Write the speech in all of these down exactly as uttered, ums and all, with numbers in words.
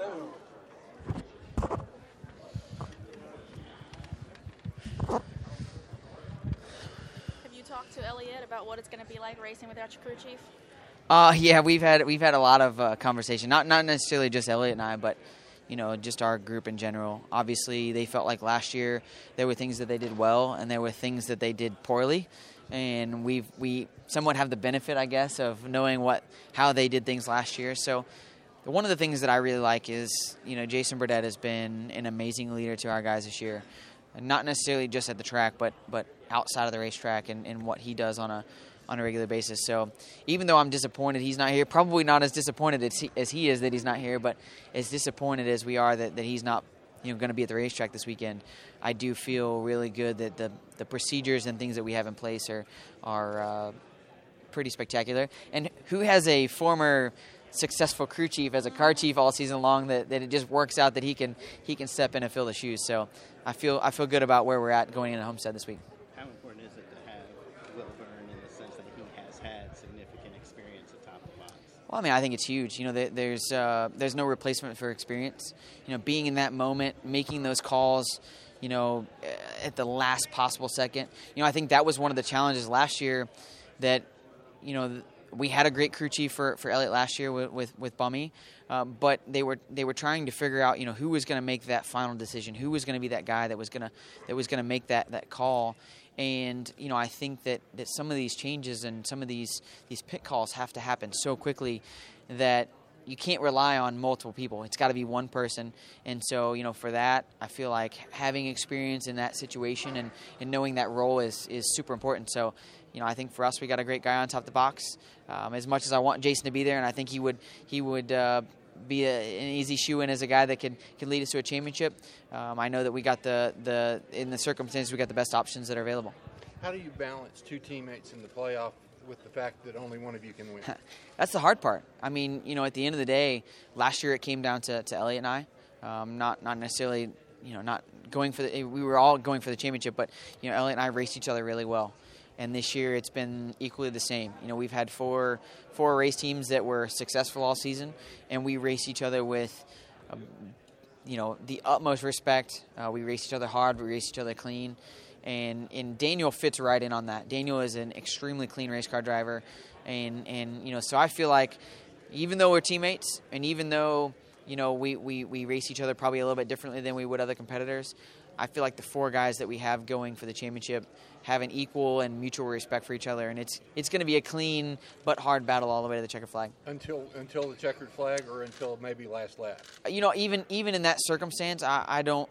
Have you talked to Elliott about what it's going to be like racing without your crew chief? Uh, yeah, we've had we've had a lot of uh, conversation. Not not necessarily just Elliott and I, but you know, just our group in general. Obviously, they felt like last year there were things that they did well, and there were things that they did poorly. And we've we somewhat have the benefit, I guess, of knowing what how they did things last year. So one of the things that I really like is, you know, Jason Burdett has been an amazing leader to our guys this year. Not necessarily just at the track, but but outside of the racetrack and, and what he does on a on a regular basis. So even though I'm disappointed he's not here, probably not as disappointed as he, as he is that he's not here, but as disappointed as we are that, that he's not, you know, going to be at the racetrack this weekend, I do feel really good that the, the procedures and things that we have in place are, are uh, pretty spectacular. And who has a former successful crew chief as a car chief all season long that, that it just works out that he can he can step in and fill the shoes. So I feel I feel good about where we're at going into Homestead this week. How important is it to have Will Byrne in the sense that he has had significant experience atop the box? Well, I mean, I think it's huge. You know, there, there's uh, there's no replacement for experience. You know, being in that moment, making those calls, you know, at the last possible second. You know, I think that was one of the challenges last year that, you know, we had a great crew chief for, for Elliott last year with with, with Bummy, uh, but they were they were trying to figure out, you know, who was going to make that final decision, who was going to be that guy that was going to that was going to make that, that call. And, you know, I think that, that some of these changes and some of these these pit calls have to happen so quickly that you can't rely on multiple people. It's got to be one person. And so, you know, for that, I feel like having experience in that situation and, and knowing that role is, is super important. So, you know, I think for us, we got a great guy on top of the box. Um, as much as I want Jason to be there, and I think he would he would uh, be a, an easy shoe-in as a guy that can, can lead us to a championship. Um, I know that we got the, the in the circumstances, we got the best options that are available. How do you balance two teammates in the playoff with the fact that only one of you can win? That's the hard part. I mean, you know, at the end of the day, last year it came down to, to Elliott and I. Um, not not necessarily, you know, not going for the. We were all going for the championship, but you know, Elliott and I raced each other really well. And this year it's been equally the same. You know, we've had four four race teams that were successful all season, and we race each other with, um, you know, the utmost respect. Uh, we race each other hard. We race each other clean. And and Daniel fits right in on that. Daniel is an extremely clean race car driver. And, and you know, so I feel like even though we're teammates and even though, you know, we, we, we race each other probably a little bit differently than we would other competitors, I feel like the four guys that we have going for the championship have an equal and mutual respect for each other, and it's it's going to be a clean but hard battle all the way to the checkered flag. Until until the checkered flag, or until maybe last lap. You know, even even in that circumstance, I, I don't.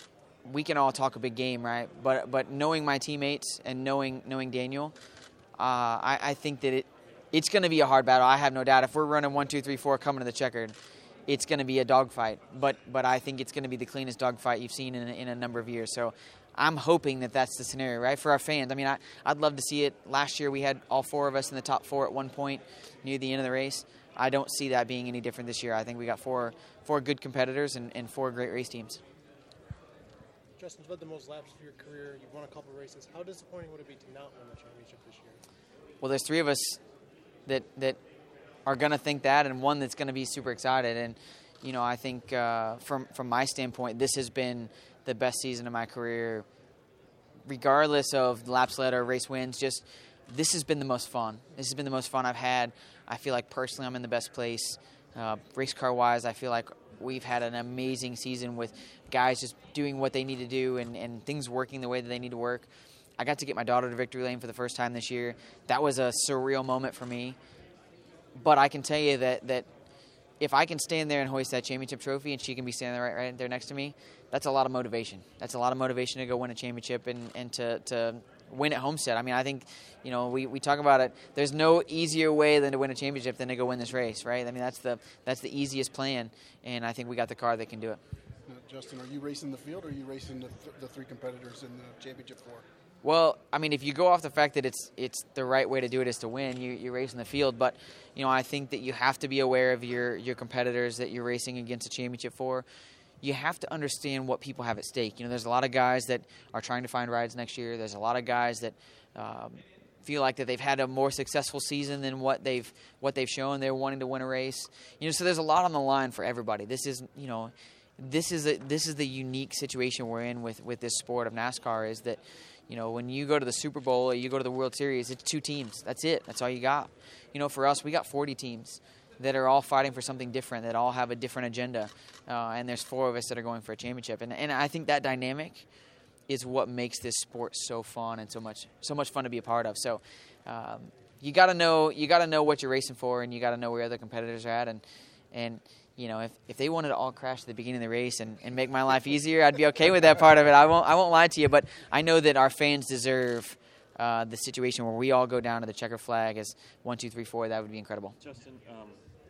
We can all talk a big game, right? But but knowing my teammates and knowing knowing Daniel, uh, I, I think that it it's going to be a hard battle. I have no doubt. If we're running one, two, three, four, coming to the checkered, it's going to be a dogfight. But but I think it's going to be the cleanest dogfight you've seen in, in a number of years. So I'm hoping that that's the scenario, right, for our fans. I mean, I, I'd love to see it. Last year we had all four of us in the top four at one point near the end of the race. I don't see that being any different this year. I think we got four four good competitors and, and four great race teams. Justin's led the most laps of your career. You've won a couple of races. How disappointing would it be to not win the championship this year? Well, there's three of us that that are going to think that, and one that's going to be super excited. And, you know, I think uh, from, from my standpoint, this has been the best season of my career, regardless of laps led or race wins. Just this has been the most fun. This has been the most fun I've had. I feel like personally I'm in the best place. Uh, race car wise, I feel like we've had an amazing season with guys just doing what they need to do and, and things working the way that they need to work. I got to get my daughter to victory lane for the first time this year. That was a surreal moment for me. But I can tell you that that if I can stand there and hoist that championship trophy and she can be standing right, right there next to me, that's a lot of motivation. That's a lot of motivation to go win a championship and, and to, to win at Homestead. I mean, I think, you know, we, we talk about it. There's no easier way than to win a championship than to go win this race, right? I mean, that's the that's the easiest plan, and I think we got the car that can do it. Uh, Justin, are you racing the field or are you racing the, th- the three competitors in the championship four? Well, I mean, if you go off the fact that it's it's the right way to do it is to win, you, you're racing the field. But, you know, I think that you have to be aware of your, your competitors that you're racing against a championship for. You have to understand what people have at stake. You know, there's a lot of guys that are trying to find rides next year. There's a lot of guys that um, feel like that they've had a more successful season than what they've what they've shown. They're wanting to win a race. You know, so there's a lot on the line for everybody. This is, you know, this is a, this is the unique situation we're in with, with this sport of NASCAR, is that, you know, when you go to the Super Bowl or you go to the World Series, it's two teams. That's it. That's all you got. You know, for us, we got forty teams that are all fighting for something different, that all have a different agenda. Uh, and there's four of us that are going for a championship. And and I think that dynamic is what makes this sport so fun and so much so much fun to be a part of. So um, you got to know you got to know what you're racing for, and you got to know where other competitors are at. And and you know, if, if they wanted to all crash at the beginning of the race and, and make my life easier, I'd be okay with that part of it. I won't I won't lie to you, but I know that our fans deserve uh, the situation where we all go down to the checker flag as one, two, three, four. That would be incredible. Justin, um,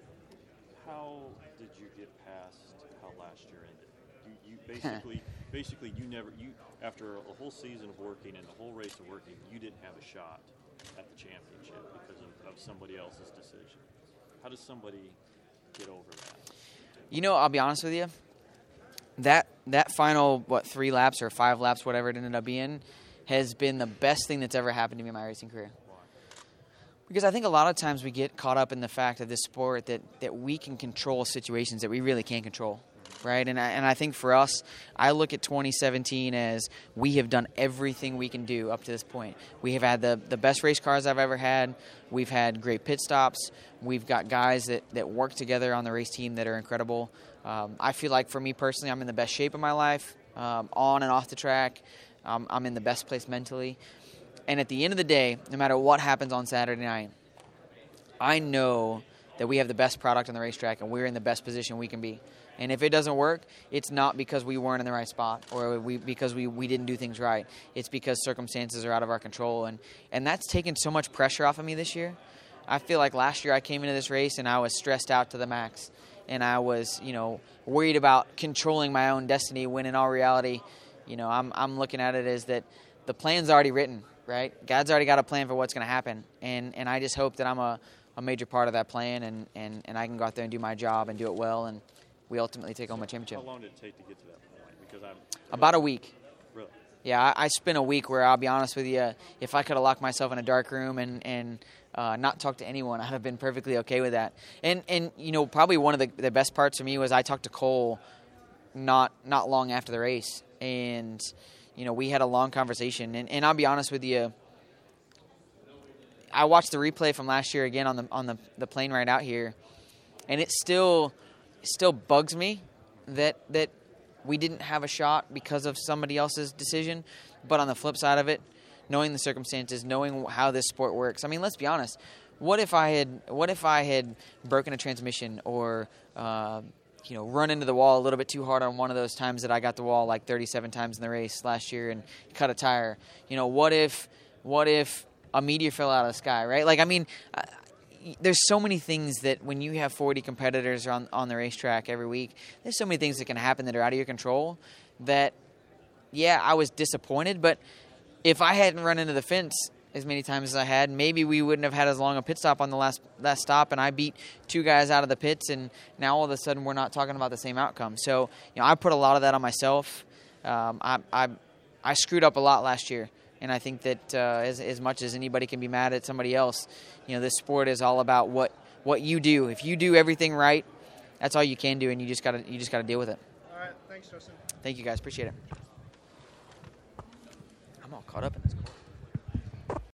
how did you get past how last year ended? You, you basically, basically, you never, you after a whole season of working and the whole race of working, you didn't have a shot at the championship because of, of somebody else's decision. How does somebody get over that? You know, I'll be honest with you. That that final what three laps or five laps, whatever it ended up being, has been the best thing that's ever happened to me in my racing career. Because I think a lot of times we get caught up in the fact of this sport that, that we can control situations that we really can't control, right? And I, and I think for us, I look at twenty seventeen as we have done everything we can do up to this point. We have had the, the best race cars I've ever had. We've had great pit stops. We've got guys that, that work together on the race team that are incredible. Um, I feel like for me personally, I'm in the best shape of my life, um, on and off the track. Um, I'm in the best place mentally. And at the end of the day, no matter what happens on Saturday night, I know that we have the best product on the racetrack and we're in the best position we can be. And if it doesn't work, it's not because we weren't in the right spot or we, because we, we didn't do things right. It's because circumstances are out of our control. And, and that's taken so much pressure off of me this year. I feel like last year I came into this race and I was stressed out to the max. And I was, you know, worried about controlling my own destiny when in all reality, you know, I'm I'm looking at it as that the plan's already written, right? God's already got a plan for what's going to happen. And and I just hope that I'm a, a major part of that plan and, and, and I can go out there and do my job and do it well and we ultimately take home a championship. How long did it take to get to that point? Because I'm About a week. Really? Yeah, I, I spent a week where I'll be honest with you, if I could have locked myself in a dark room and, and uh, not talked to anyone, I'd have been perfectly okay with that. And, and you know, probably one of the, the best parts for me was I talked to Cole not not long after the race. And, you know, we had a long conversation. And, and I'll be honest with you, I watched the replay from last year again on the on the, the plane right out here, and it still it still bugs me that that we didn't have a shot because of somebody else's decision. But on the flip side of it, knowing the circumstances, knowing how this sport works, I mean, let's be honest. What if I had what if I had broken a transmission or uh, you know, run into the wall a little bit too hard on one of those times that I got the wall like thirty-seven times in the race last year and cut a tire? You know, what if what if a meteor fell out of the sky, right? Like, I mean, uh, there's so many things that when you have forty competitors on, on the racetrack every week, there's so many things that can happen that are out of your control that, yeah, I was disappointed. But if I hadn't run into the fence as many times as I had, maybe we wouldn't have had as long a pit stop on the last last stop, and I beat two guys out of the pits, and now all of a sudden we're not talking about the same outcome. So, you know, I put a lot of that on myself. Um, I, I I screwed up a lot last year, and I think that uh, as as much as anybody can be mad at somebody else, you know, this sport is all about what what you do. If you do everything right, that's all you can do, and you just gotta you just gotta deal with it. All right, thanks, Justin. Thank you guys, appreciate it. I'm all caught up in that.